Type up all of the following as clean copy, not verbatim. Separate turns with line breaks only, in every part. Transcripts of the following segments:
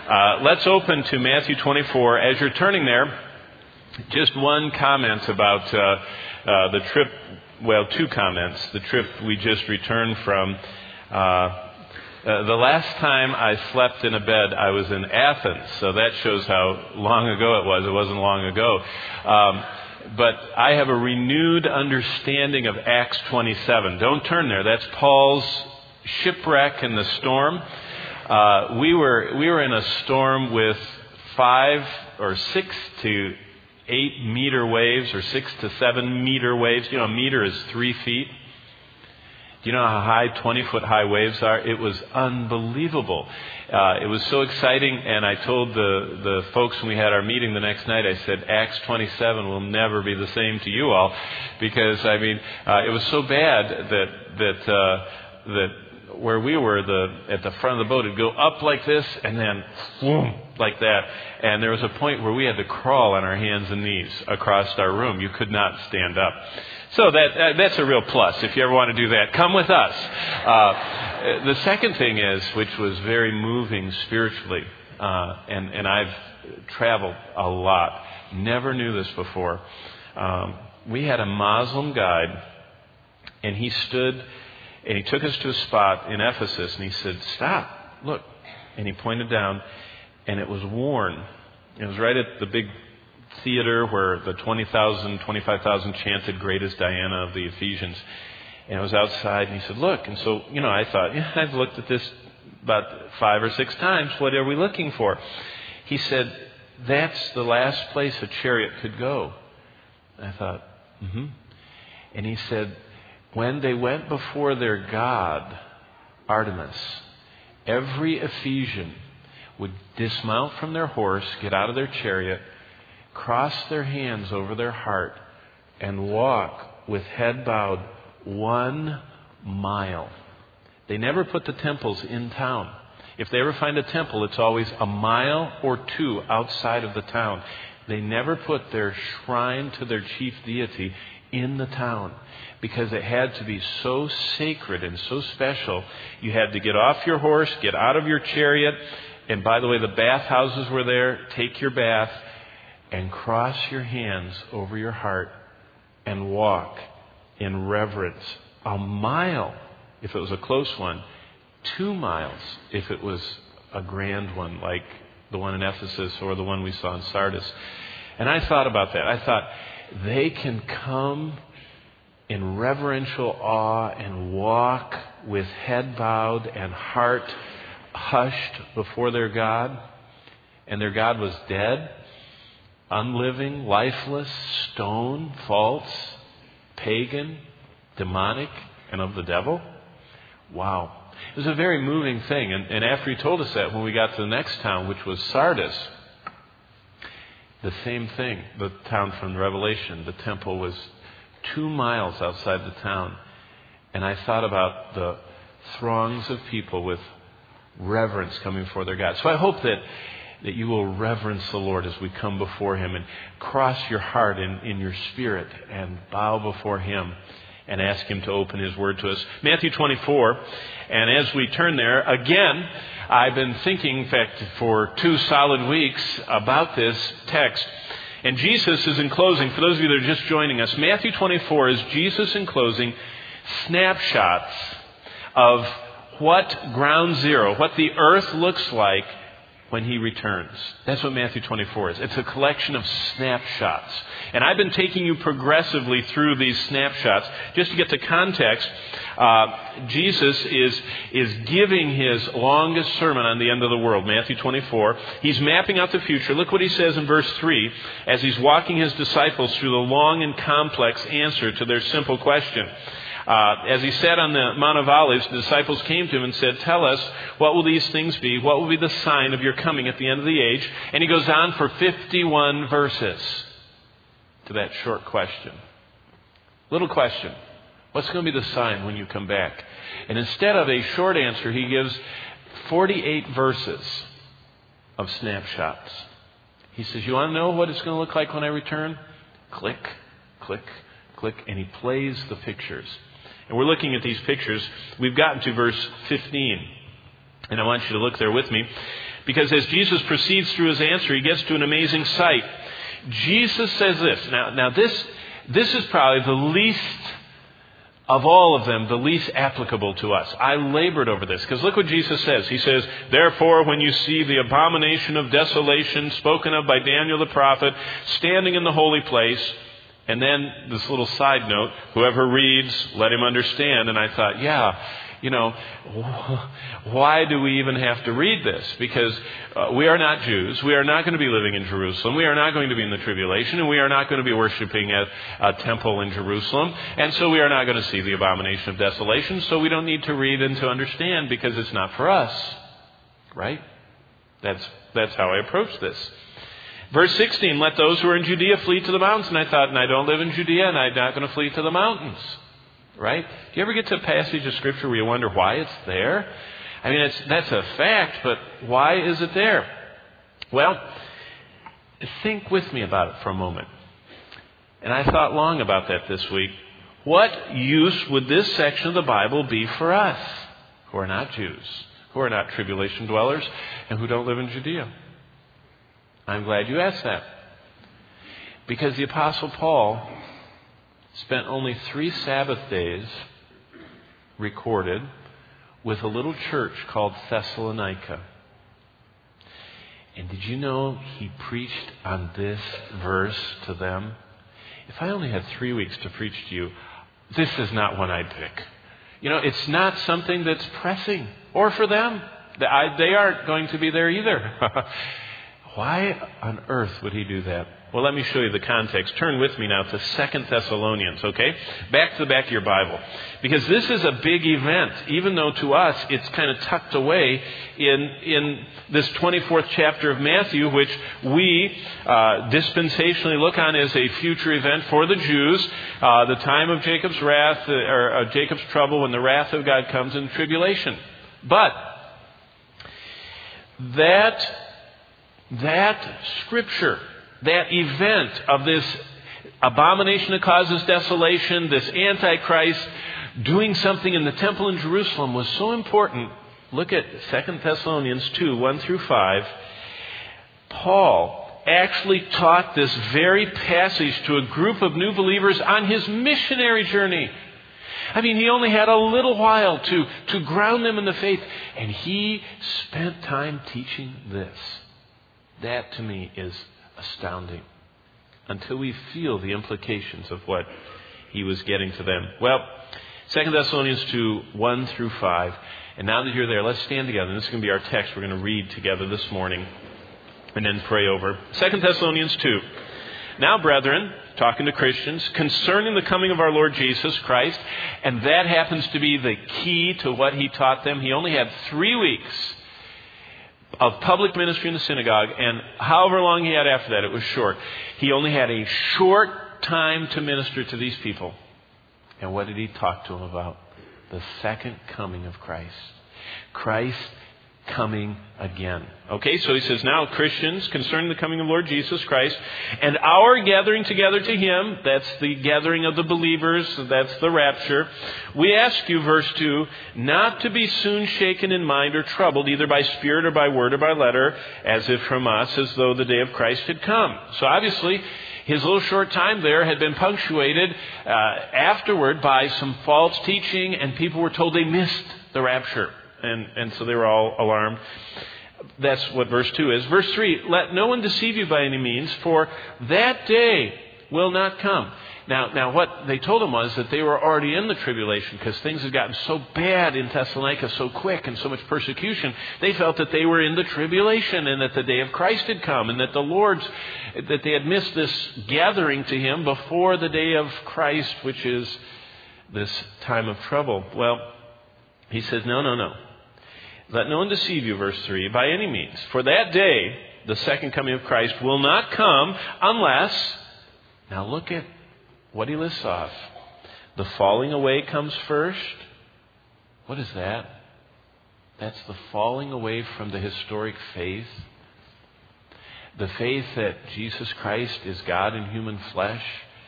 Let's open to Matthew 24. As you're turning there, just one comment about the trip, well, two comments. The trip we just returned from. The last time I slept in a bed, I was in Athens, so that shows how long ago it was. It wasn't long ago. But I have a renewed understanding of Acts 27. Don't turn there. That's Paul's shipwreck in the storm. We were in a storm with 5 or 6 to 8 meter waves, or 6 to 7 meter waves. You know, a meter is 3 feet. Do you know how high 20-foot high waves are? It was unbelievable. It was so exciting, and I told the folks when we had our meeting the next night, I said, Acts 27 will never be the same to you all, because, it was so bad that where we were, at the front of the boat, it'd go up like this, and then boom, like that. And there was a point where we had to crawl on our hands and knees across our room. You could not stand up. So that's a real plus. If you ever want to do that, come with us. The second thing is, which was very moving spiritually, and I've traveled a lot, never knew this before. We had a Muslim guide, and he stood and he took us to a spot in Ephesus, and he said, "Stop, look." And he pointed down, and it was worn. It was right at the big theater where the 20,000, 25,000 chanted "Great is Diana" of the Ephesians. And it was outside, and he said, "Look." And so, I thought, I've looked at this about 5 or 6 times. What are we looking for? He said, "That's the last place a chariot could go." And I thought, And he said, when they went before their god, Artemis, every Ephesian would dismount from their horse, get out of their chariot, cross their hands over their heart, and walk with head bowed 1 mile. They never put the temples in town. If they ever find a temple, it's always 1 mile or 2 outside of the town. They never put their shrine to their chief deity in the town, because it had to be so sacred and so special. You had to get off your horse, get out of your chariot, and by the way, the bathhouses were there. Take your bath and cross your hands over your heart and walk in reverence. 1 mile if it was a close one, 2 miles if it was a grand one like the one in Ephesus or the one we saw in Sardis. And I thought about that. I thought, they can come in reverential awe and walk with head bowed and heart hushed before their God. And their God was dead, unliving, lifeless, stone, false, pagan, demonic, and of the devil. Wow. It was a very moving thing. And after he told us that, when we got to the next town, which was Sardis, the same thing, the town from Revelation, the temple was 2 miles outside the town. And I thought about the throngs of people with reverence coming before their God. So I hope that you will reverence the Lord as we come before Him, and cross your heart in your spirit and bow before Him and ask Him to open His Word to us. Matthew 24, and as we turn there, again, I've been thinking, in fact, for 2 solid weeks about this text. And Jesus is in closing. For those of you that are just joining us, Matthew 24 is Jesus in closing, snapshots of what ground zero, what the earth looks like when He returns. That's what Matthew 24 is. It's a collection of snapshots. And I've been taking you progressively through these snapshots. Just to get the context, Jesus is giving His longest sermon on the end of the world, Matthew 24. He's mapping out the future. Look what He says in verse 3 as He's walking His disciples through the long and complex answer to their simple question. As He sat on the Mount of Olives, the disciples came to Him and said, "Tell us, what will these things be? What will be the sign of your coming at the end of the age?" And He goes on for 51 verses to that short question. Little question. What's going to be the sign when you come back? And instead of a short answer, He gives 48 verses of snapshots. He says, "You want to know what it's going to look like when I return?" Click, click, click, and He plays the pictures. And we're looking at these pictures. We've gotten to verse 15. And I want you to look there with me, because as Jesus proceeds through his answer, he gets to an amazing sight. Jesus says this. Now this is probably the least of all of them, the least applicable to us. I labored over this, because look what Jesus says. He says, "Therefore, when you see the abomination of desolation spoken of by Daniel the prophet standing in the holy place," and then this little side note, "whoever reads, let him understand." And I thought, why do we even have to read this? Because we are not Jews. We are not going to be living in Jerusalem. We are not going to be in the tribulation, and we are not going to be worshiping at a temple in Jerusalem. And so we are not going to see the abomination of desolation. So we don't need to read and to understand, because it's not for us. Right? That's how I approach this. Verse 16, "Let those who are in Judea flee to the mountains." And I thought, and I don't live in Judea, and I'm not going to flee to the mountains. Right? Do you ever get to a passage of Scripture where you wonder why it's there? I mean, that's a fact, but why is it there? Well, think with me about it for a moment. And I thought long about that this week. What use would this section of the Bible be for us who are not Jews, who are not tribulation dwellers, and who don't live in Judea? I'm glad you asked that. Because the Apostle Paul spent only 3 Sabbath days recorded with a little church called Thessalonica. And did you know he preached on this verse to them? If I only had 3 weeks to preach to you, this is not one I'd pick. It's not something that's pressing. Or for them. They aren't going to be there either. Why on earth would he do that? Well, let me show you the context. Turn with me now to 2 Thessalonians, okay? Back to the back of your Bible. Because this is a big event, even though to us it's kind of tucked away in this 24th chapter of Matthew, which we dispensationally look on as a future event for the Jews, the time of Jacob's wrath, or Jacob's trouble, when the wrath of God comes in tribulation. But that scripture, that event of this abomination that causes desolation, this Antichrist doing something in the temple in Jerusalem, was so important. Look at 2 Thessalonians 2, 1 through 5. Paul actually taught this very passage to a group of new believers on his missionary journey. I mean, he only had a little while to ground them in the faith, and he spent time teaching this. That, to me, is astounding, until we feel the implications of what he was getting to them. Well, 2 Thessalonians 2, 1 through 5. And now that you're there, let's stand together. And this is going to be our text we're going to read together this morning and then pray over. 2 Thessalonians 2. "Now, brethren," talking to Christians, "concerning the coming of our Lord Jesus Christ," and that happens to be the key to what he taught them. He only had 3 weeks of public ministry in the synagogue, and however long he had after that, it was short. He only had a short time to minister to these people. And what did he talk to them about? The second coming of Christ. Christ coming again. Okay, so he says, "Now, Christians, concerning the coming of Lord Jesus Christ, and our gathering together to him," that's the gathering of the believers, that's the rapture, "we ask you," verse 2, "not to be soon shaken in mind or troubled, either by spirit or by word or by letter, as if from us, as though the day of Christ had come." So obviously, his little short time there had been punctuated afterward by some false teaching, and people were told they missed the rapture. And so they were all alarmed. That's what verse 2 is. Verse 3, "Let no one deceive you by any means, for that day will not come." Now what they told them was that they were already in the tribulation, because things had gotten so bad in Thessalonica so quick, and so much persecution. They felt that they were in the tribulation, and that the day of Christ had come, and that that they had missed this gathering to him before the day of Christ, which is this time of trouble. Well, he says, no. "Let no one deceive you," verse 3, "by any means. For that day, the second coming of Christ, will not come unless..." Now look at what he lists off. The falling away comes first. What is that? That's the falling away from the historic faith. The faith that Jesus Christ is God in human flesh.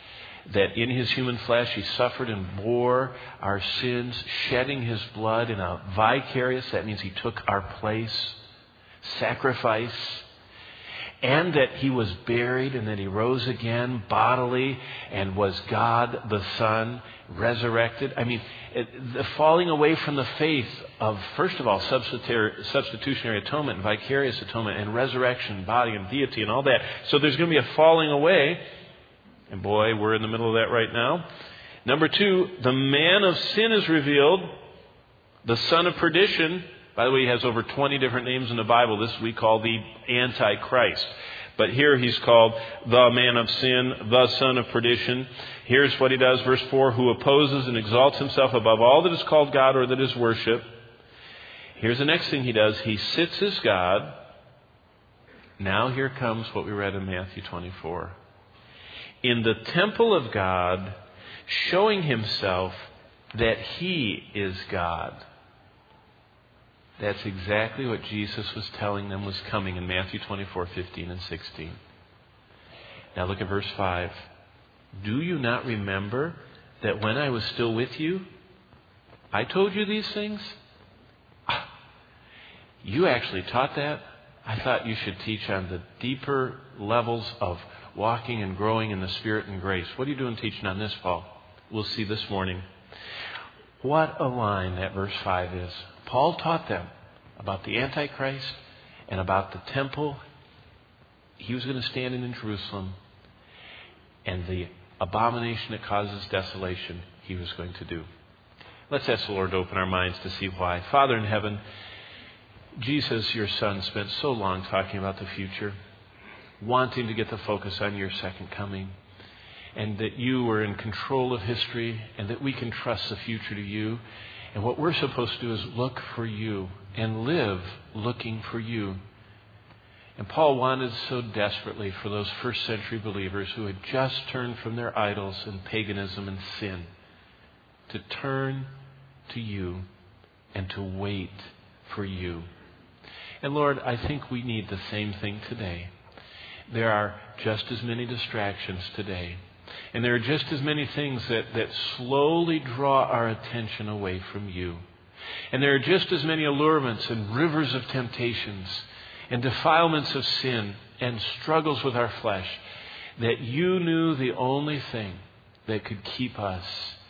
that in his human flesh he suffered and bore our sins, shedding his blood in a vicarious, that means he took our place, sacrifice, and that he was buried and that he rose again bodily and was God the Son, resurrected. I mean, the falling away from the faith of, first of all, substitutionary atonement, vicarious atonement, and resurrection, body and deity and all that. So there's going to be a falling away. And boy, we're in the middle of that right now. Number 2, the man of sin is revealed, the son of perdition. By the way, he has over 20 different names in the Bible. This we call the Antichrist. But here he's called the man of sin, the son of perdition. Here's what he does, verse 4, who opposes and exalts himself above all that is called God or that is worship. Here's the next thing he does. He sits as God. Now here comes what we read in Matthew 24. In the temple of God, showing himself that he is God. That's exactly what Jesus was telling them was coming in Matthew 24:15 and 16. Now look at verse 5. Do you not remember that when I was still with you, I told you these things? You actually taught that? I thought you should teach on the deeper levels of walking and growing in the Spirit and grace. What are you doing teaching on this, Paul? We'll see this morning. What a line that verse 5 is. Paul taught them about the Antichrist and about the temple. He was going to stand in Jerusalem, and the abomination that causes desolation he was going to do. Let's ask the Lord to open our minds to see why. Father in heaven, Jesus, your Son, spent so long talking about the future, wanting to get the focus on your second coming, and that you were in control of history and that we can trust the future to you. And what we're supposed to do is look for you and live looking for you. And Paul wanted so desperately for those first century believers who had just turned from their idols and paganism and sin to turn to you and to wait for you. And Lord, I think we need the same thing today. There are just as many distractions today. And there are just as many things that slowly draw our attention away from you. And there are just as many allurements and rivers of temptations and defilements of sin and struggles with our flesh that you knew the only thing that could keep us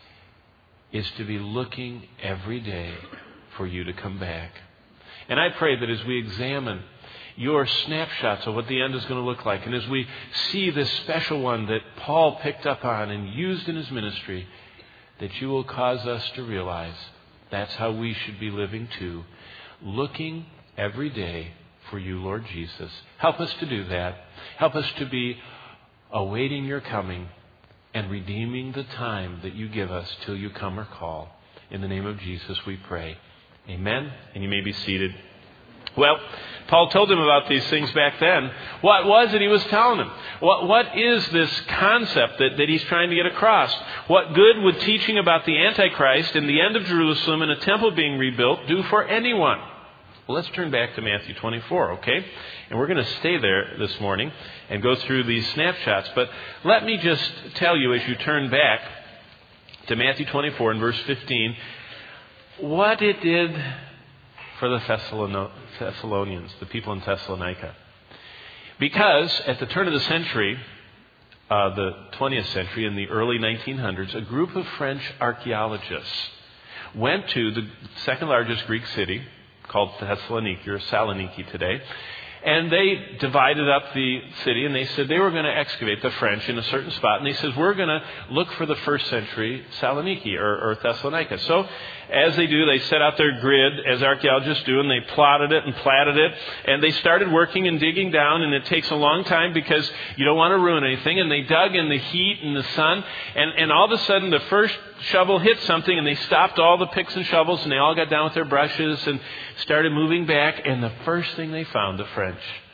is to be looking every day for you to come back. And I pray that as we examine your snapshots of what the end is going to look like, and as we see this special one that Paul picked up on and used in his ministry, that you will cause us to realize that's how we should be living too, looking every day for you, Lord Jesus. Help us to do that. Help us to be awaiting your coming and redeeming the time that you give us till you come or call. In the name of Jesus we pray. Amen. And you may be seated. Well, Paul told them about these things back then. What was it he was telling them? What is this concept that he's trying to get across? What good would teaching about the Antichrist and the end of Jerusalem and a temple being rebuilt do for anyone? Well, let's turn back to Matthew 24, okay? And we're going to stay there this morning and go through these snapshots. But let me just tell you as you turn back to Matthew 24 and verse 15, what it did for the Thessalonians, the people in Thessalonica. Because at the turn of the century, the 20th century, in the early 1900s, a group of French archaeologists went to the second largest Greek city called Thessaloniki, or Saloniki today, and they divided up the city, and they said they were going to excavate, the French, in a certain spot. And they said, we're going to look for the first century Saloniki or Thessalonica. So as they do, they set out their grid, as archaeologists do, and they plotted it and platted it. And they started working and digging down, and it takes a long time because you don't want to ruin anything. And they dug in the heat and the sun, and all of a sudden the first shovel hit something, and they stopped all the picks and shovels, and they all got down with their brushes and started moving back. And the first thing they found, the French,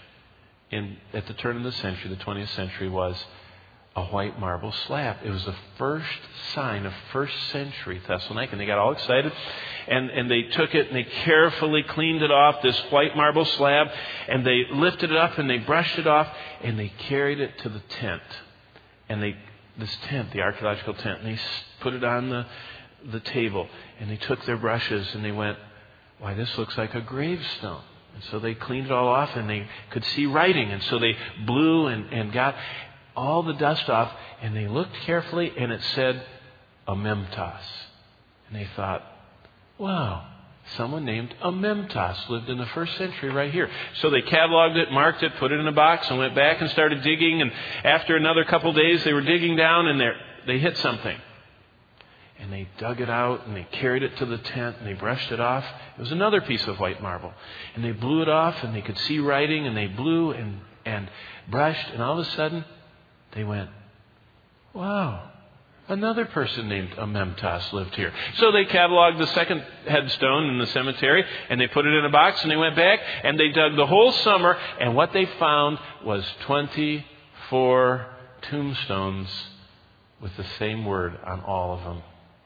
at the turn of the century, the 20th century, was a white marble slab. It was the first sign of first century Thessalonica. And they got all excited, and they took it and they carefully cleaned it off, this white marble slab, and they lifted it up and they brushed it off, and they carried it to the tent. And they this tent, the archaeological tent, and they put it on the table, and they took their brushes and they went, why, this looks like a gravestone. And so they cleaned it all off, and they could see writing, and so they blew and got all the dust off, and they looked carefully, and it said Amemtas. And they thought, wow, someone named Amemtas lived in the 1st century right here. So they cataloged it, marked it, put it in a box, and went back and started digging. And after another couple of days, they were digging down, and they hit something. And they dug it out, and they carried it to the tent, and they brushed it off. It was another piece of white marble. And they blew it off, and they could see writing, and they blew and brushed, and all of a sudden, they went, wow, another person named Amemtas lived here. So they cataloged the second headstone in the cemetery, and they put it in a box, and they went back, and they dug the whole summer, and what they found was 24 tombstones with the same word on all of them.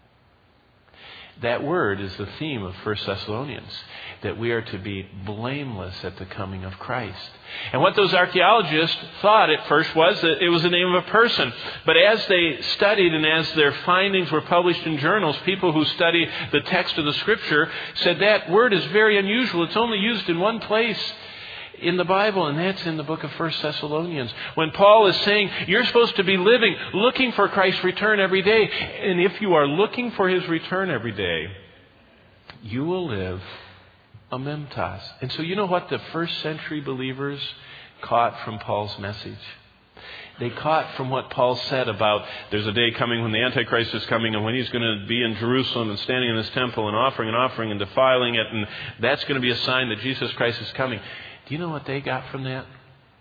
That word is the theme of 1 Thessalonians, that we are to be blameless at the coming of Christ. And what those archaeologists thought at first was that it was the name of a person. But as they studied and as their findings were published in journals, people who study the text of the Scripture said that word is very unusual. It's only used in one place in the Bible, and that's in the book of 1 Thessalonians. When Paul is saying, you're supposed to be living, looking for Christ's return every day. And if you are looking for His return every day, you will live Amemtas. And so you know what the 1st century believers caught from Paul's message? They caught from what Paul said about there's a day coming when the Antichrist is coming, and when he's going to be in Jerusalem and standing in this temple and offering and defiling it, and that's going to be a sign that Jesus Christ is coming. Do you know what they got from that?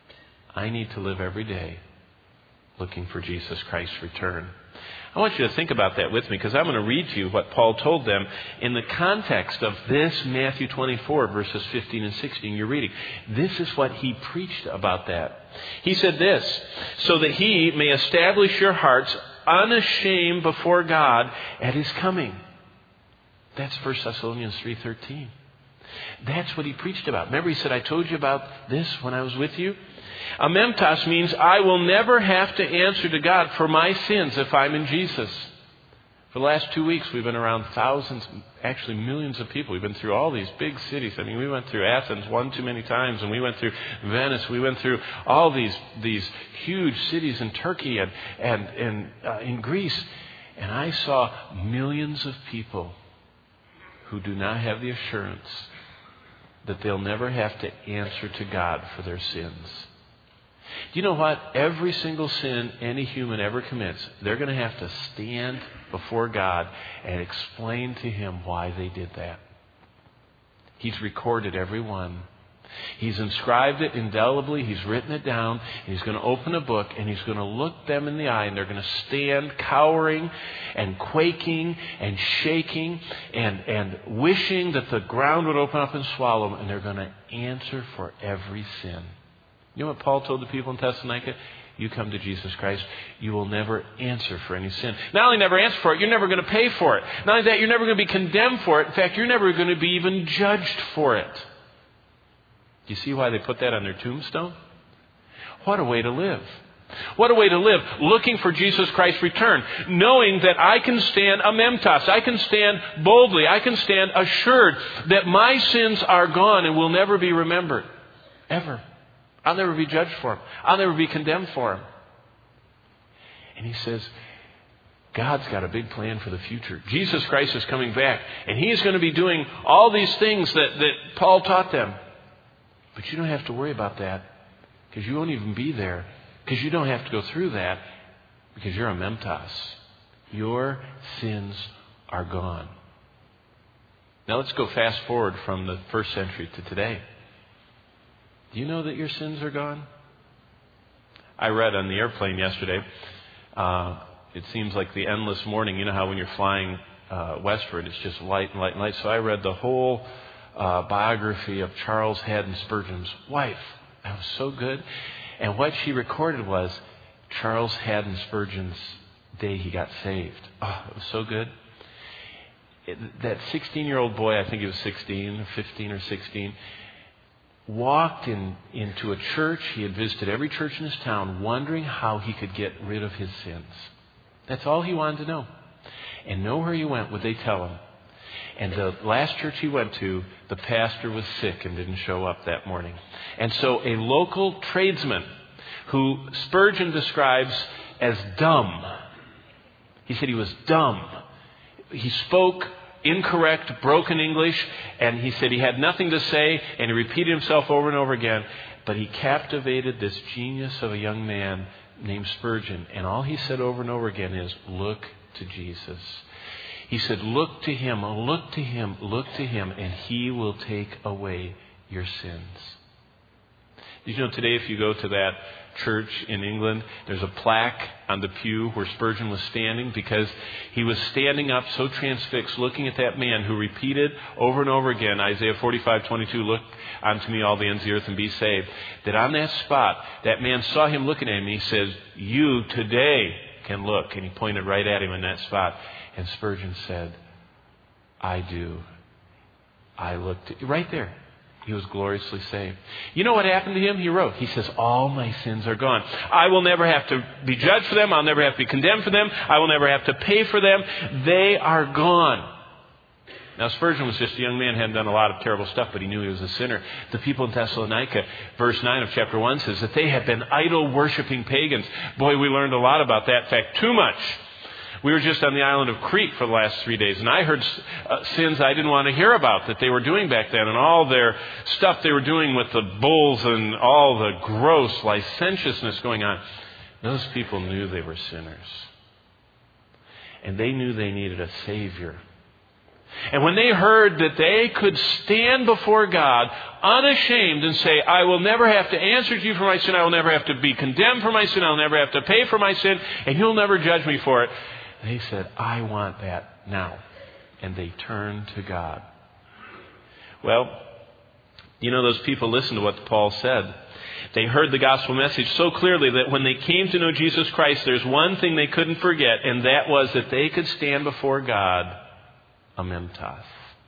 I need to live every day looking for Jesus Christ's return. I want you to think about that with me, because I'm going to read to you what Paul told them in the context of this Matthew 24, verses 15 and 16 you're reading. This is what he preached about that. He said this, so that He may establish your hearts unashamed before God at His coming. That's 1 Thessalonians 3:13. That's what he preached about. Remember, he said, I told you about this when I was with you? Amemtas means I will never have to answer to God for my sins if I'm in Jesus. For the last 2 weeks, we've been around thousands, actually millions of people. We've been through all these big cities. I mean, we went through Athens one too many times, and we went through Venice. We went through all these huge cities in Turkey and in Greece. And I saw millions of people who do not have the assurance that they'll never have to answer to God for their sins. Do you know what? Every single sin any human ever commits, they're going to have to stand before God and explain to Him why they did that. He's recorded every one. He's inscribed it indelibly. He's written it down. And He's going to open a book, and He's going to look them in the eye, and they're going to stand cowering and quaking and shaking and wishing that the ground would open up and swallow them, and they're going to answer for every sin. You know what Paul told the people in Thessalonica? You come to Jesus Christ, you will never answer for any sin. Not only never answer for it, you're never going to pay for it. Not only that, you're never going to be condemned for it. In fact, you're never going to be even judged for it. Do you see why they put that on their tombstone? What a way to live. What a way to live, looking for Jesus Christ's return, knowing that I can stand Amemtas, I can stand boldly, I can stand assured that my sins are gone and will never be remembered. Ever. I'll never be judged for them. I'll never be condemned for them. And he says, God's got a big plan for the future. Jesus Christ is coming back, and He's going to be doing all these things that Paul taught them. But you don't have to worry about that, because you won't even be there, because you don't have to go through that, because you're Amemtas. Your sins are gone. Now let's go fast forward from the 1st century to today. Do you know that your sins are gone? I read on the airplane yesterday, it seems like the endless morning. You know how when you're flying westward, it's just light and light and light. So I read the whole biography of Charles Haddon Spurgeon's wife. That was so good. And what she recorded was Charles Haddon Spurgeon's day he got saved. Oh, it was so good. That 16-year-old boy, I think he was 16 or 15 or 16, walked into a church. He had visited every church in his town, wondering how he could get rid of his sins. That's all he wanted to know. And nowhere he went would they tell him. And the last church he went to, the pastor was sick and didn't show up that morning. And so a local tradesman, who Spurgeon describes as dumb, he said he was dumb. He spoke incorrect, broken English, and he said he had nothing to say, and he repeated himself over and over again. But he captivated this genius of a young man named Spurgeon. And all he said over and over again is, look to Jesus. He said, look to him, look to him, look to him, and he will take away your sins. Did you know today if you go to that church in England, there's a plaque on the pew where Spurgeon was standing because he was standing up so transfixed looking at that man who repeated over and over again, Isaiah 45:22, look unto me all the ends of the earth and be saved. That on that spot, that man saw him looking at him and he says, you today can look. And he pointed right at him in that spot. And Spurgeon said, I do. I looked right there. He was gloriously saved. You know what happened to him? He wrote, he says, all my sins are gone. I will never have to be judged for them. I'll never have to be condemned for them. I will never have to pay for them. They are gone. Now, Spurgeon was just a young man, hadn't done a lot of terrible stuff, but he knew he was a sinner. The people in Thessalonica, verse 9 of chapter 1 says that they had been idol-worshipping pagans. Boy, we learned a lot about that. In fact, too much. We were just on the island of Crete for the last 3 days, and I heard sins I didn't want to hear about that they were doing back then, and all their stuff they were doing with the bulls and all the gross licentiousness going on. Those people knew they were sinners. And they knew they needed a Savior. And when they heard that they could stand before God unashamed and say, I will never have to answer to you for my sin, I will never have to be condemned for my sin, I will never have to pay for my sin, and you'll never judge me for it. They said, I want that now. And they turned to God. Well, you know, those people listened to what Paul said. They heard the gospel message so clearly that when they came to know Jesus Christ, there's one thing they couldn't forget, and that was that they could stand before God, amemtos.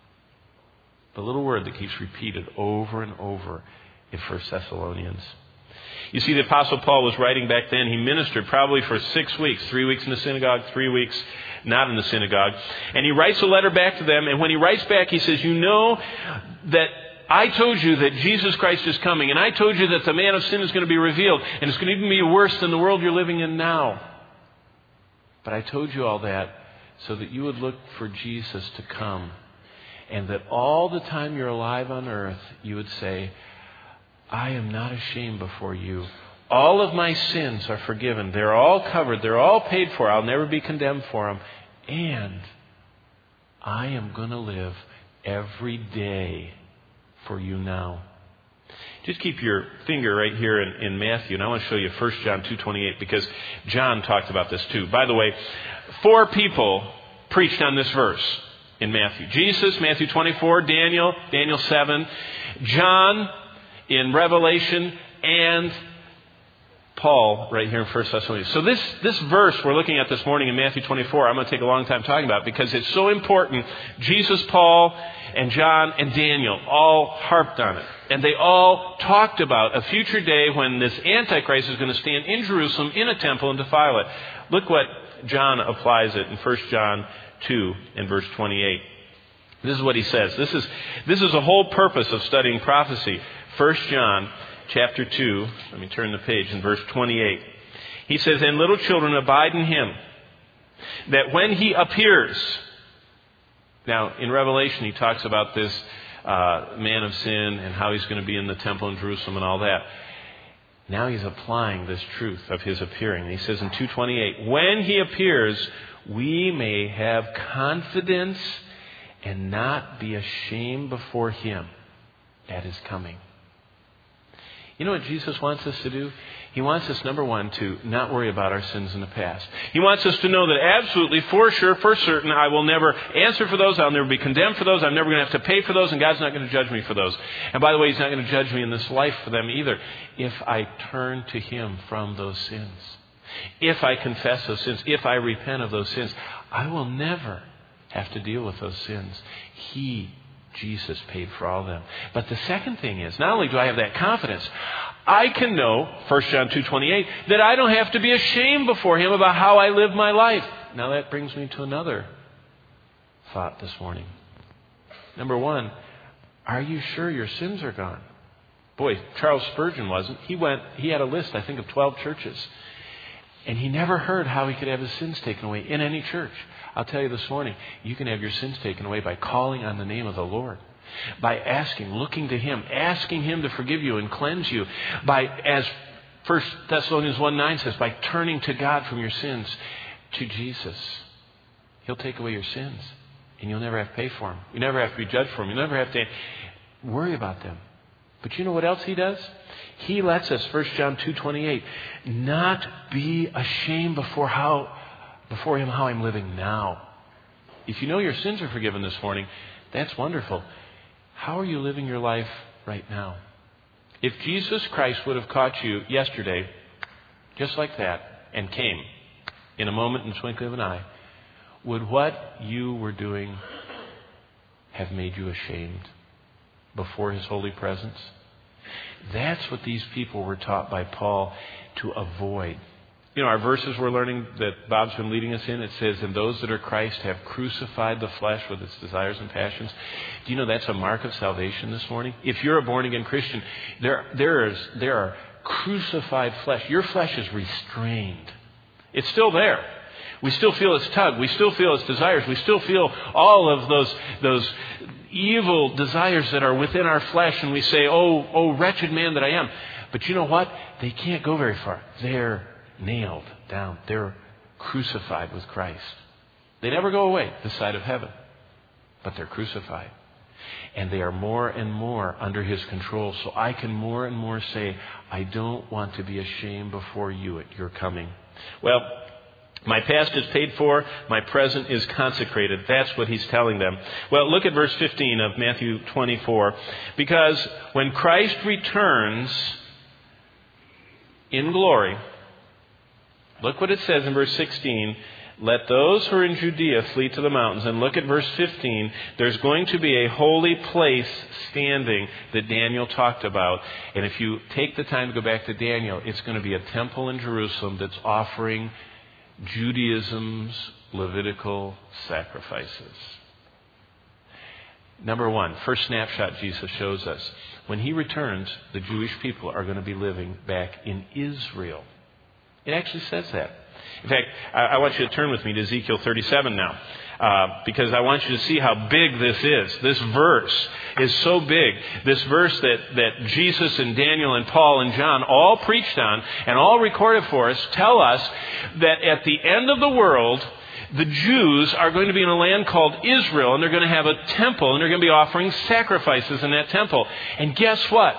The little word that keeps repeated over and over in 1 Thessalonians. You see, the Apostle Paul was writing back then. He ministered probably for 6 weeks. 3 weeks in the synagogue, 3 weeks not in the synagogue. And he writes a letter back to them. And when he writes back, he says, you know that I told you that Jesus Christ is coming. And I told you that the man of sin is going to be revealed. And it's going to even be worse than the world you're living in now. But I told you all that so that you would look for Jesus to come. And that all the time you're alive on earth, you would say, I am not ashamed before you. All of my sins are forgiven. They're all covered. They're all paid for. I'll never be condemned for them. And I am going to live every day for you now. Just keep your finger right here in Matthew. And I want to show you 1 John 2:28 because John talked about this too. By the way, 4 people preached on this verse in Matthew. Jesus, Matthew 24, Daniel 7, John in Revelation, and Paul right here in 1 Thessalonians. So this verse we're looking at this morning in Matthew 24, I'm going to take a long time talking about because it's so important. Jesus, Paul, and John, and Daniel all harped on it. And they all talked about a future day when this Antichrist is going to stand in Jerusalem in a temple and defile it. Look what John applies it in 1 John 2 and verse 28. This is what he says. This is the whole purpose of studying prophecy. 1 John chapter 2, let me turn the page, in verse 28. He says, and little children, abide in him, that when he appears. Now, in Revelation, he talks about this man of sin and how he's going to be in the temple in Jerusalem and all that. Now he's applying this truth of his appearing. And he says in 2:28, when he appears, we may have confidence and not be ashamed before him at his coming. You know what Jesus wants us to do? He wants us, number one, to not worry about our sins in the past. He wants us to know that absolutely, for sure, for certain, I will never answer for those. I'll never be condemned for those. I'm never going to have to pay for those. And God's not going to judge me for those. And by the way, He's not going to judge me in this life for them either. If I turn to Him from those sins. If I confess those sins. If I repent of those sins. I will never have to deal with those sins. He Jesus paid for all of them. But the second thing is, not only do I have that confidence, I can know, 1 John 2:28, that I don't have to be ashamed before Him about how I live my life. Now that brings me to another thought this morning. Number one, are you sure your sins are gone? Boy, Charles Spurgeon wasn't. He had a list, I think, of 12 churches. And he never heard how he could have his sins taken away in any church. I'll tell you this morning, you can have your sins taken away by calling on the name of the Lord. By asking, looking to Him, asking Him to forgive you and cleanse you. By, as 1 Thessalonians 1:9 says, by turning to God from your sins to Jesus. He'll take away your sins. And you'll never have to pay for them. You never have to be judged for them. You never have to worry about them. But you know what else He does? He lets us, 1 John 2:28, not be ashamed before Him how I'm living now. If you know your sins are forgiven this morning, that's wonderful. How are you living your life right now? If Jesus Christ would have caught you yesterday, just like that, and came in a moment in the twinkling of an eye, would what you were doing have made you ashamed before His holy presence? That's what these people were taught by Paul to avoid. You know, our verses we're learning that Bob's been leading us in, it says, and those that are Christ have crucified the flesh with its desires and passions. Do you know that's a mark of salvation this morning? If you're a born-again Christian, there are crucified flesh. Your flesh is restrained. It's still there. We still feel its tug. We still feel its desires. We still feel all of those evil desires that are within our flesh. And we say, oh, wretched man that I am. But you know what? They can't go very far. They're nailed down. They're crucified with Christ. They never go away this side of heaven. But they're crucified. And they are more and more under His control. So I can more and more say, I don't want to be ashamed before you at your coming. Well, my past is paid for. My present is consecrated. That's what He's telling them. Well, look at verse 15 of Matthew 24. Because when Christ returns in glory, look what it says in verse 16. Let those who are in Judea flee to the mountains. And look at verse 15. There's going to be a holy place standing that Daniel talked about. And if you take the time to go back to Daniel, it's going to be a temple in Jerusalem that's offering Judaism's Levitical sacrifices. Number one, first snapshot Jesus shows us. When He returns, the Jewish people are going to be living back in Israel. It actually says that. In fact, I want you to turn with me to Ezekiel 37 now, because I want you to see how big this is. This verse is so big. This verse that Jesus and Daniel and Paul and John all preached on and all recorded for us tell us that at the end of the world, the Jews are going to be in a land called Israel, and they're going to have a temple, and they're going to be offering sacrifices in that temple. And guess what?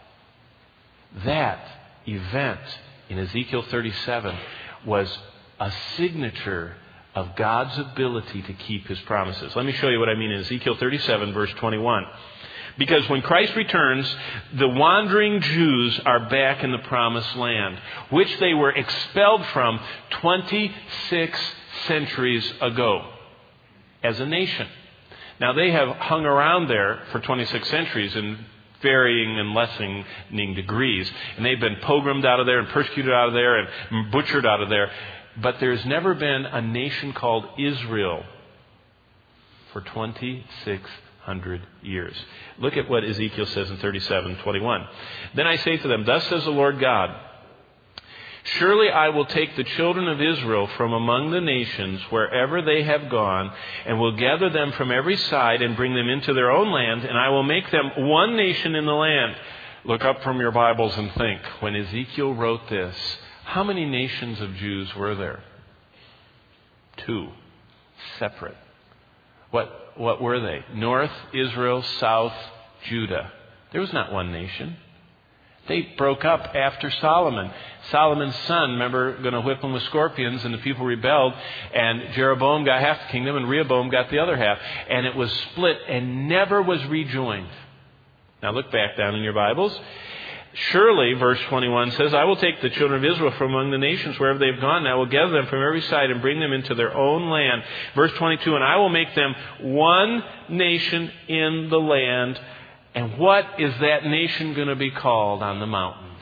That event in Ezekiel 37 was a signature of God's ability to keep His promises. Let me show you what I mean in Ezekiel 37, verse 21. Because when Christ returns, the wandering Jews are back in the promised land, which they were expelled from 26 centuries ago as a nation. Now, they have hung around there for 26 centuries in varying and lessening degrees. And they've been pogromed out of there and persecuted out of there and butchered out of there. But there's never been a nation called Israel for 2,600 years. Look at what Ezekiel says in 37:21. Then I say to them, thus says the Lord God, surely I will take the children of Israel from among the nations wherever they have gone, and will gather them from every side and bring them into their own land, and I will make them one nation in the land. Look up from your Bibles and think. When Ezekiel wrote this, how many nations of Jews were there? 2. Separate. What were they? North Israel, South Judah. There was not one nation. They broke up after Solomon. Solomon's son, remember, going to whip them with scorpions, and the people rebelled, and Jeroboam got half the kingdom, and Rehoboam got the other half. And it was split and never was rejoined. Now look back down in your Bibles. Surely, verse 21 says, I will take the children of Israel from among the nations wherever they have gone, and I will gather them from every side and bring them into their own land. Verse 22, and I will make them one nation in the land. And what is that nation going to be called on the mountains?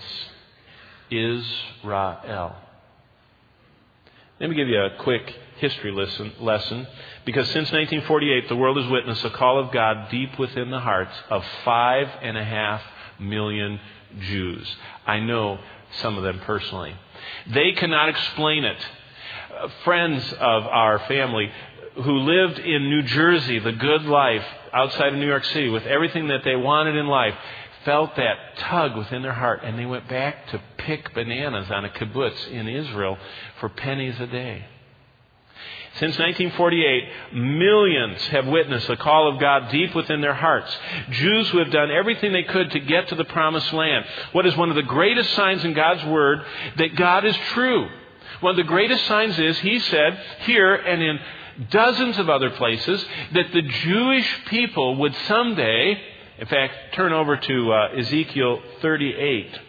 Israel. Let me give you a quick history lesson. Because since 1948, the world has witnessed a call of God deep within the hearts of 5.5 million Jews. I know some of them personally. They cannot explain it. Friends of our family who lived in New Jersey, the good life outside of New York City, with everything that they wanted in life, felt that tug within their heart, and they went back to pick bananas on a kibbutz in Israel for pennies a day. Since 1948, millions have witnessed the call of God deep within their hearts. Jews who have done everything they could to get to the promised land. What is one of the greatest signs in God's Word that God is true? One of the greatest signs is, He said here and in dozens of other places, that the Jewish people would someday, in fact, turn over to Ezekiel 38,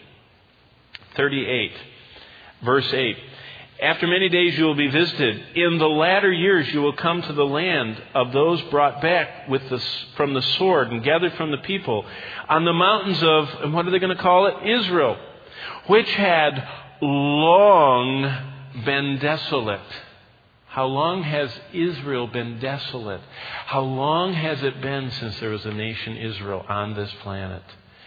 verse 8. After many days you will be visited. In the latter years you will come to the land of those brought back from the sword and gathered from the people on the mountains of, and what are they going to call it? Israel, which had long been desolate. How long has Israel been desolate? How long has it been since there was a nation Israel on this planet?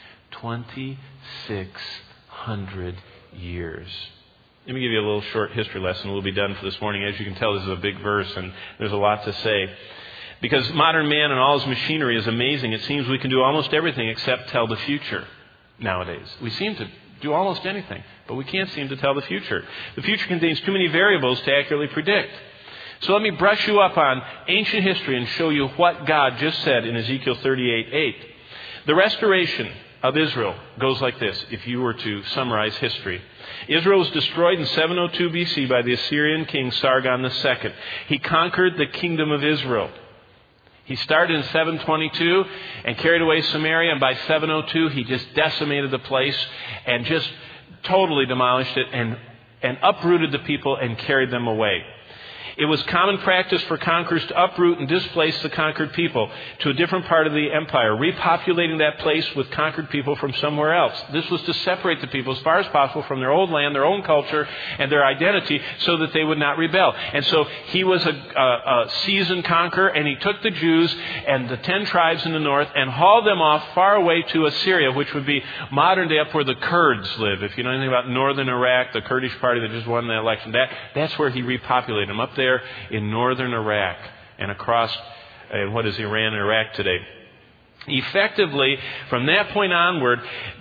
2,600 years. Let me give you a little short history lesson. We'll be done for this morning. As you can tell, this is a big verse and there's a lot to say. Because modern man and all his machinery is amazing. It seems we can do almost everything except tell the future nowadays. We seem to do almost anything, but we can't seem to tell the future. The future contains too many variables to accurately predict. So let me brush you up on ancient history and show you what God just said in Ezekiel 38:8. The restoration of Israel goes like this, if you were to summarize history. Israel was destroyed in 702 BC by the Assyrian king Sargon II. He conquered the kingdom of Israel. He started in 722 and carried away Samaria, and by 702 he just decimated the place and just totally demolished it and uprooted the people and carried them away. It was common practice for conquerors to uproot and displace the conquered people to a different part of the empire, repopulating that place with conquered people from somewhere else. This was to separate the people as far as possible from their old land, their own culture, and their identity so that they would not rebel. And so he was a seasoned conqueror, and he took the Jews and the 10 tribes in the north and hauled them off far away to Assyria, which would be modern day up where the Kurds live. If you know anything about northern Iraq, the Kurdish party that just won the election, that's where he repopulated them, up there in northern Iraq and across in what is Iran and Iraq today. Effectively, from that point onward,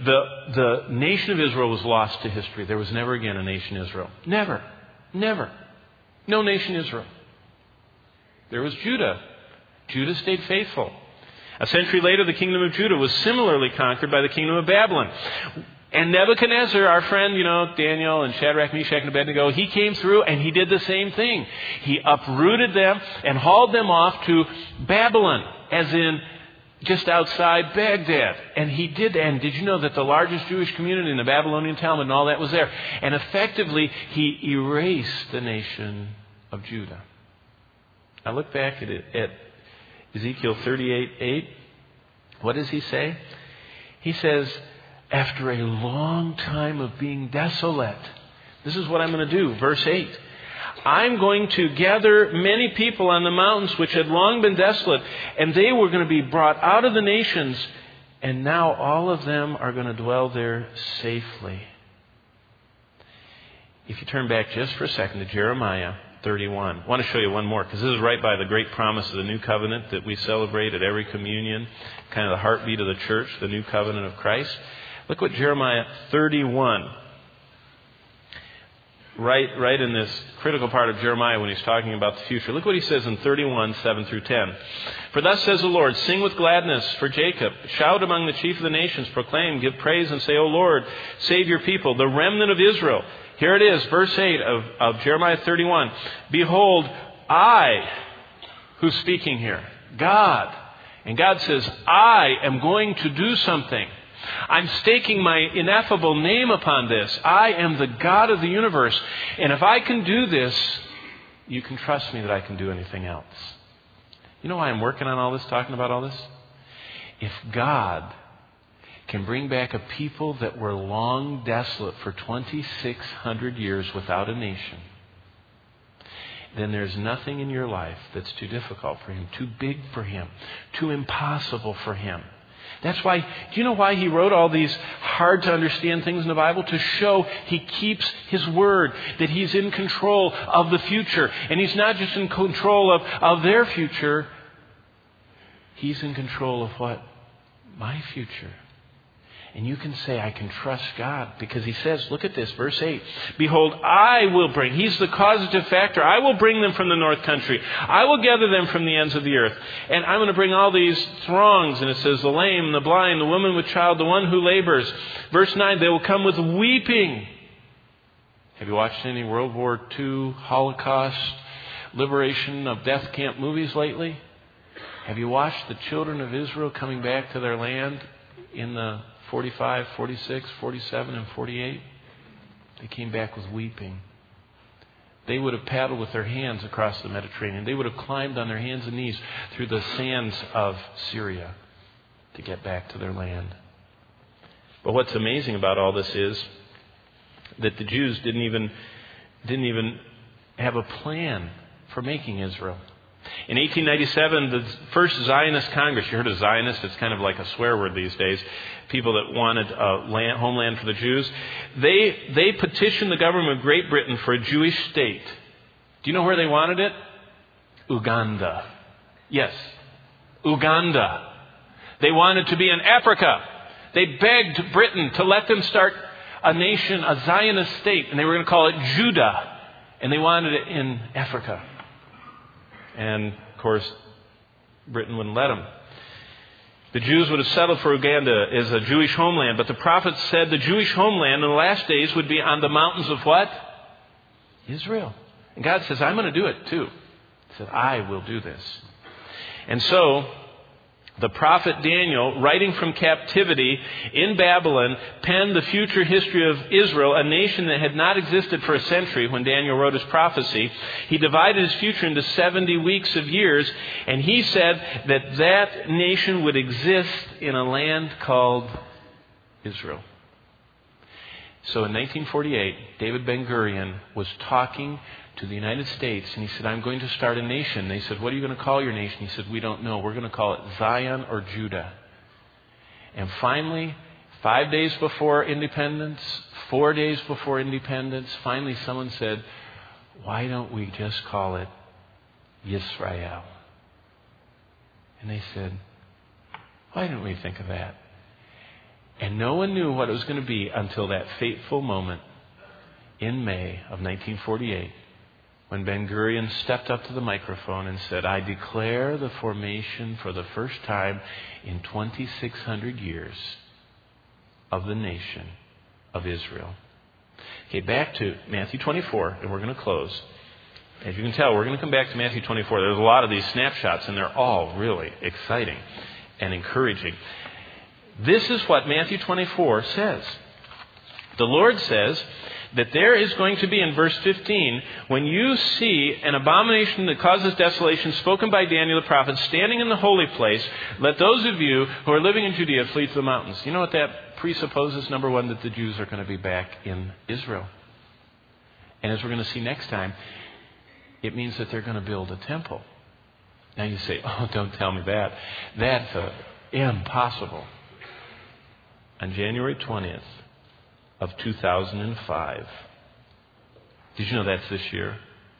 the nation of Israel was lost to history. There was never again a nation Israel. Never. Never. No nation Israel. There was Judah. Judah stayed faithful. A century later, the kingdom of Judah was similarly conquered by the kingdom of Babylon. And Nebuchadnezzar, our friend, Daniel and Shadrach, Meshach, and Abednego, he came through and he did the same thing. He uprooted them and hauled them off to Babylon, as in just outside Baghdad. And he did, and did you know that the largest Jewish community in the Babylonian Talmud and all that was there? And effectively, he erased the nation of Judah. Now look back at Ezekiel 38:8. What does he say? He says, after a long time of being desolate, this is what I'm going to do. Verse 8. I'm going to gather many people on the mountains which had long been desolate, and they were going to be brought out of the nations, and now all of them are going to dwell there safely. If you turn back just for a second to Jeremiah 31. I want to show you one more, because this is right by the great promise of the new covenant that we celebrate at every communion, kind of the heartbeat of the church, the new covenant of Christ. Look what Jeremiah 31, right in this critical part of Jeremiah when he's talking about the future. Look what he says in 31, 7 through 10. For thus says the Lord, sing with gladness for Jacob. Shout among the chief of the nations. Proclaim, give praise, and say, O Lord, save your people, the remnant of Israel. Here it is, verse 8 of Jeremiah 31. Behold, who's speaking here? God. And God says, I am going to do something. I'm staking my ineffable name upon this. I am the God of the universe. And if I can do this, you can trust me that I can do anything else. You know why I'm working on all this, talking about all this? If God can bring back a people that were long desolate for 2,600 years without a nation, then there's nothing in your life that's too difficult for Him, too big for Him, too impossible for Him. That's why, do you know why He wrote all these hard to understand things in the Bible? To show He keeps His word, that He's in control of the future. And He's not just in control of their future, He's in control of what? My future. And you can say, I can trust God, because He says, look at this, verse 8. Behold, I will bring. He's the causative factor. I will bring them from the north country. I will gather them from the ends of the earth. And I'm going to bring all these throngs. And it says, the lame, the blind, the woman with child, the one who labors. Verse 9, they will come with weeping. Have you watched any World War II, Holocaust, liberation of death camp movies lately? Have you watched the children of Israel coming back to their land in the 45, 46, 47, and 48? They came back with weeping. They would have paddled with their hands across the Mediterranean. They would have climbed on their hands and knees through the sands of Syria to get back to their land. But what's amazing about all this is that the Jews didn't even have a plan for making Israel. In 1897, the first Zionist Congress, you heard of Zionist, it's kind of like a swear word these days, people that wanted a homeland for the Jews, they petitioned the government of Great Britain for a Jewish state. Do you know where they wanted it? Uganda. Yes, Uganda. They wanted to be in Africa. They begged Britain to let them start a nation, a Zionist state, and they were going to call it Judah. And they wanted it in Africa. And, of course, Britain wouldn't let them. The Jews would have settled for Uganda as a Jewish homeland, but the prophet said the Jewish homeland in the last days would be on the mountains of what? Israel. And God says, I'm going to do it too. He said, I will do this. And so, the prophet Daniel, writing from captivity in Babylon, penned the future history of Israel, a nation that had not existed for a century when Daniel wrote his prophecy. He divided his future into 70 weeks of years, and he said that that nation would exist in a land called Israel. So in 1948, David Ben-Gurion was talking to the United States, and he said, I'm going to start a nation. They said, what are you going to call your nation? He said, we don't know. We're going to call it Zion or Judah. And finally, 5 days before independence, 4 days before independence, finally someone said, why don't we just call it Yisrael? And they said, why didn't we think of that? And no one knew what it was going to be until that fateful moment in May of 1948, when Ben-Gurion stepped up to the microphone and said, I declare the formation for the first time in 2,600 years of the nation of Israel. Okay, back to Matthew 24, and we're going to close. As you can tell, we're going to come back to Matthew 24. There's a lot of these snapshots, and they're all really exciting and encouraging. This is what Matthew 24 says. The Lord says that there is going to be, in verse 15, when you see an abomination that causes desolation spoken by Daniel the prophet standing in the holy place, let those of you who are living in Judea flee to the mountains. You know what that presupposes? Number one, that the Jews are going to be back in Israel. And as we're going to see next time, it means that they're going to build a temple. Now you say, oh, don't tell me that. That's impossible. On January 20th of 2005, did you know that's this year?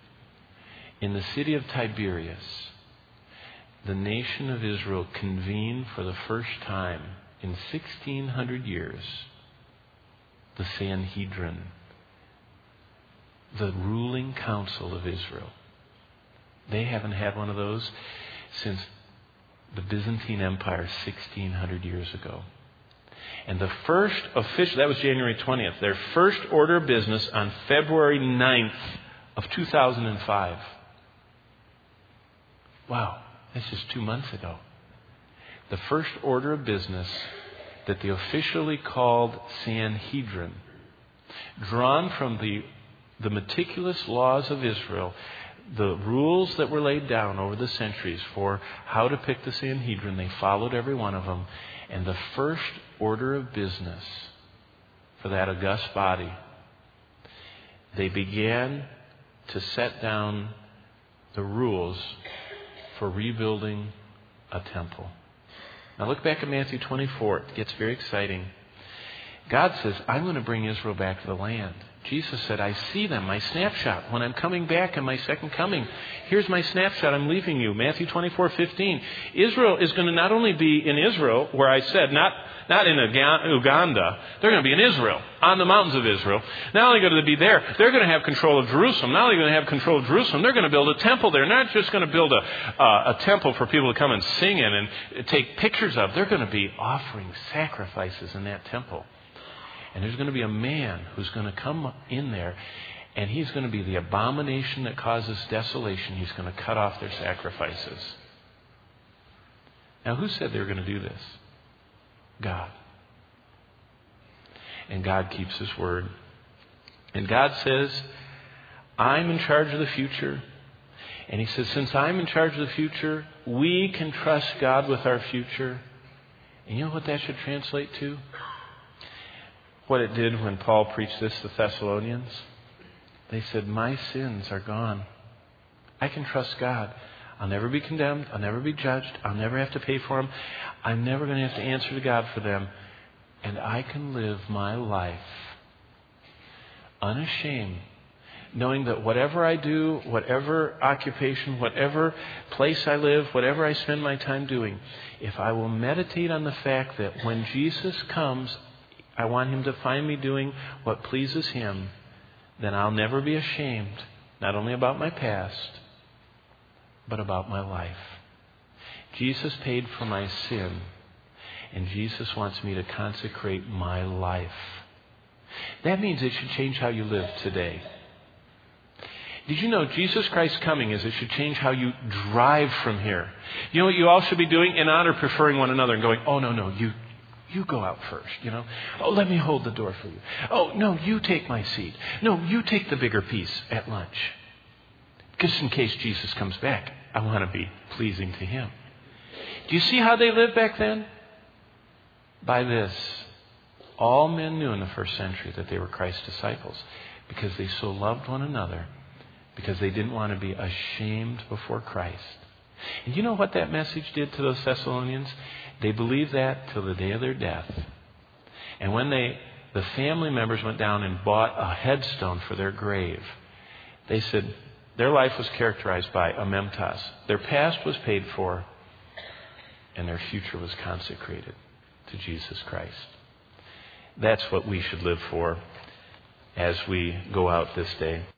In the city of Tiberias, the nation of Israel convened for the first time in 1,600 years the Sanhedrin, the ruling council of Israel. They haven't had one of those since the Byzantine Empire 1,600 years ago. And the first official, that was January 20th, their first order of business on February 9th of 2005. Wow, that's just 2 months ago. The first order of business that the officially called Sanhedrin, drawn from the meticulous laws of Israel, the rules that were laid down over the centuries for how to pick the Sanhedrin, they followed every one of them. And the first order of business for that august body, they began to set down the rules for rebuilding a temple. Now look back at Matthew 24. It gets very exciting. God says, I'm going to bring Israel back to the land. Jesus said, I see them, my snapshot. When I'm coming back in my second coming, here's my snapshot, I'm leaving you. Matthew 24:15. Israel is going to not only be in Israel, where I said, not in Uganda, they're going to be in Israel, on the mountains of Israel. Not only going to be there, they're going to have control of Jerusalem. Not only going to have control of Jerusalem, they're going to build a temple there. Not just going to build a temple for people to come and sing in and take pictures of. They're going to be offering sacrifices in that temple. And there's going to be a man who's going to come in there, and he's going to be the abomination that causes desolation. He's going to cut off their sacrifices. Now, who said they were going to do this? God. And God keeps His word. And God says, I'm in charge of the future. And He says, since I'm in charge of the future, we can trust God with our future. And you know what that should translate to? What it did when Paul preached this to the Thessalonians. They said, my sins are gone. I can trust God. I'll never be condemned. I'll never be judged. I'll never have to pay for them. I'm never going to have to answer to God for them. And I can live my life unashamed, knowing that whatever I do, whatever occupation, whatever place I live, whatever I spend my time doing, if I will meditate on the fact that when Jesus comes, I want Him to find me doing what pleases Him, then I'll never be ashamed, not only about my past, but about my life. Jesus paid for my sin, and Jesus wants me to consecrate my life. That means it should change how you live today. Did you know Jesus Christ's coming is it should change how you drive from here? You know what you all should be doing? In honor, preferring one another and going, oh, no, you go out first, you know. Oh, let me hold the door for you. Oh, no, you take my seat. No, you take the bigger piece at lunch. Just in case Jesus comes back, I want to be pleasing to Him. Do you see how they lived back then? By this, all men knew in the first century that they were Christ's disciples because they so loved one another, because they didn't want to be ashamed before Christ. And you know what that message did to those Thessalonians? They believed that till the day of their death. And when the family members went down and bought a headstone for their grave, they said their life was characterized by amemtas. Their past was paid for, and their future was consecrated to Jesus Christ. That's what we should live for as we go out this day.